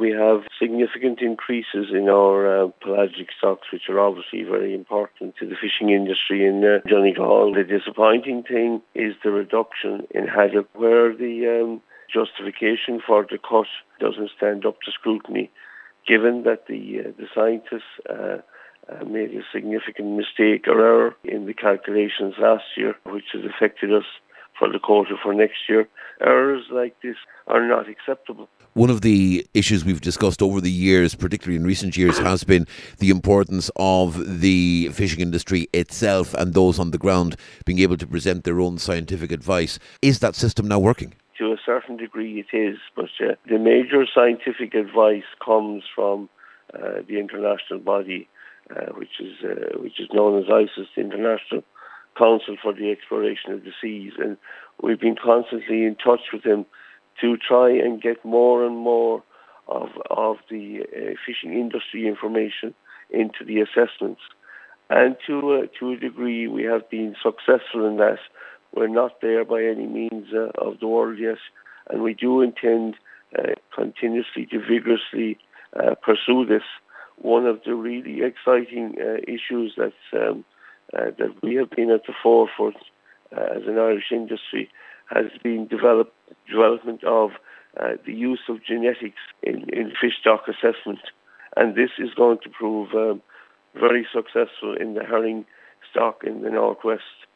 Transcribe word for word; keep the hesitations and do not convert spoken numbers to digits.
we have significant increases in our uh, pelagic stocks, which are obviously very important to the fishing industry in uh, Donegal. The disappointing thing is the reduction in haddock, where the um, justification for the cut doesn't stand up to scrutiny, given that the uh, the scientists uh, uh, made a significant mistake or error in the calculations last year, which has affected us for the quota for next year. Errors like this are not acceptable. One of the issues we've discussed over the years, particularly in recent years, has been the importance of the fishing industry itself and those on the ground being able to present their own scientific advice. Is that system now working? To a certain degree it is, but uh, the major scientific advice comes from uh, the international body, uh, which is uh, which is known as ICES, the International Council for the Exploration of the Seas, and we've been constantly in touch with them to try and get more and more of of the uh, fishing industry information into the assessments. And to uh, to a degree, we have been successful in that. We're not there by any means uh, of the world yet, and we do intend uh, continuously to vigorously uh, pursue this. One of the really exciting uh, issues that's um, uh, that we have been at the forefront uh, as an Irish industry has been develop, development of uh, the use of genetics in, in fish stock assessment, and this is going to prove um, very successful in the herring stock in the northwest.